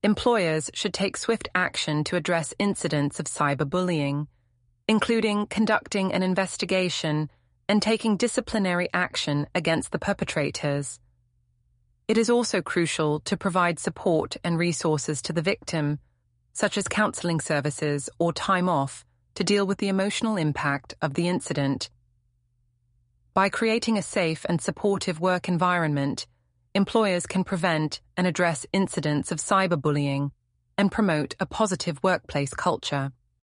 employers should take swift action to address incidents of cyberbullying, including conducting an investigation and taking disciplinary action against the perpetrators. It is also crucial to provide support and resources to the victim, such as counseling services or time off, to deal with the emotional impact of the incident. By creating a safe and supportive work environment, employers can prevent and address incidents of cyberbullying and promote a positive workplace culture.